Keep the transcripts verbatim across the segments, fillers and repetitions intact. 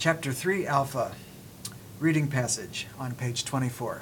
Chapter three, Alpha. Reading passage on page twenty-four.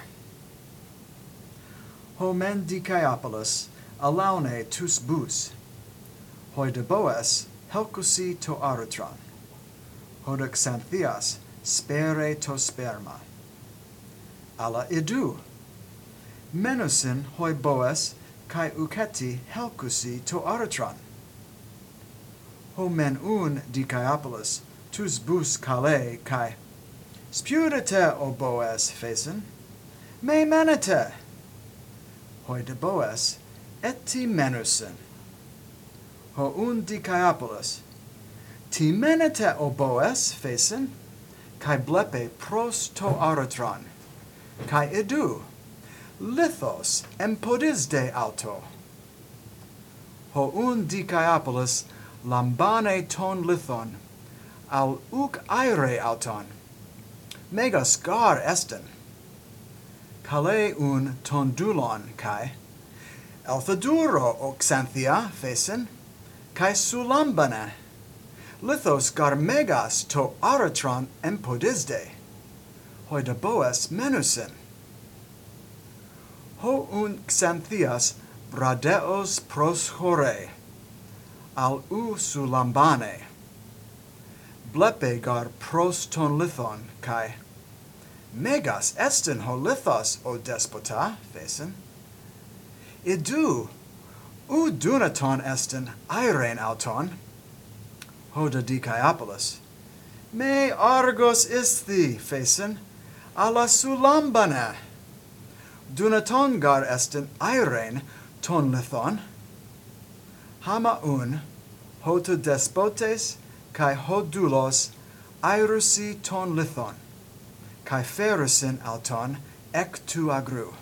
Ho men Dikaiopoulos alaune tus bous, hoi de boas helkusi to aritron, hoda xanthias spere to sperma. Ala idu, menusin hoi boas kai uketi helkusi to aritron. Ho men un Dikaiopoulos tus bous kale kai spudite o boas facen, me menete, hoi de boas eti menusin. Ho un Dikaiopoulos, ti menete o boas facen, kai blepe pros to aritron, kai idu, lithos empodisde auto. Ho un Dikaiopoulos lambane ton lithon, al uk aire auton, megas gar esten. Kale un tondulon kai, alphaduro o xanthia facen, kai sulambane, lithos gar megas to aritron empodisde, hoi de boas menusin. Ho un xanthias bradeos pros hore, al u sulambane, blepe gar pros ton lithon kai, megas esten ho lithos o despota facen. Idu, u dunaton esten airein auton, hoda Dikaiopoulos, me argos isthi facen, ala sulambane, dunaton gar esten airein ton lithon, hama un, hoto despotes, kai hodulos airusi ton lithon, kai ferusin auton ek tu agru.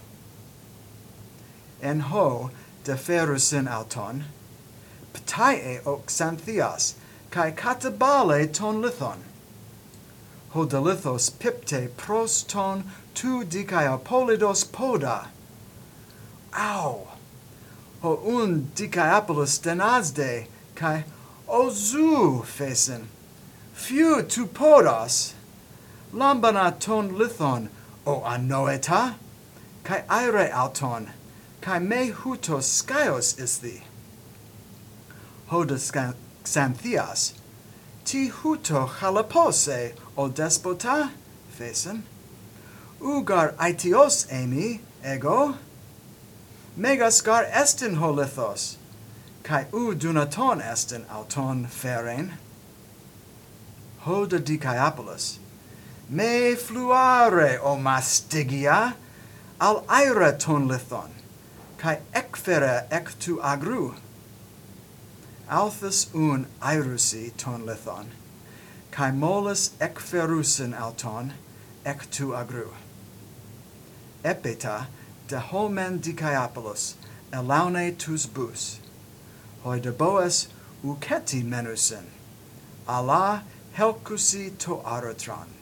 En ho de ferusin auton, ptae o xanthias, kai katabale ton lithon. Ho de lithos pipte pros ton tu Dikaiopoulidos poda. Au! Ho un Dikaiopoulos denazde, kai ozu facen, fiu tu podos, lambana ton lithon o anoeta, kai aire auton, kai me hutos skaios isthi. Hoda xanthias, ti huto chalapose o despota facen, ugar aitios emi ego, megas gar estin ho lithos, kai u dunaton esten auton ferein. Hoda Dikaiopoulos, me fluare o mastigia, al aire ton lithon, kai ekfere ek tu agru. Althus un airusi ton lithon, kai molus ekferusin auton, ek tu agru. Epeta de homen Dikaiopoulos, elaune tus bous, hoi de boas uketi menusin, ala helkusi to aritron.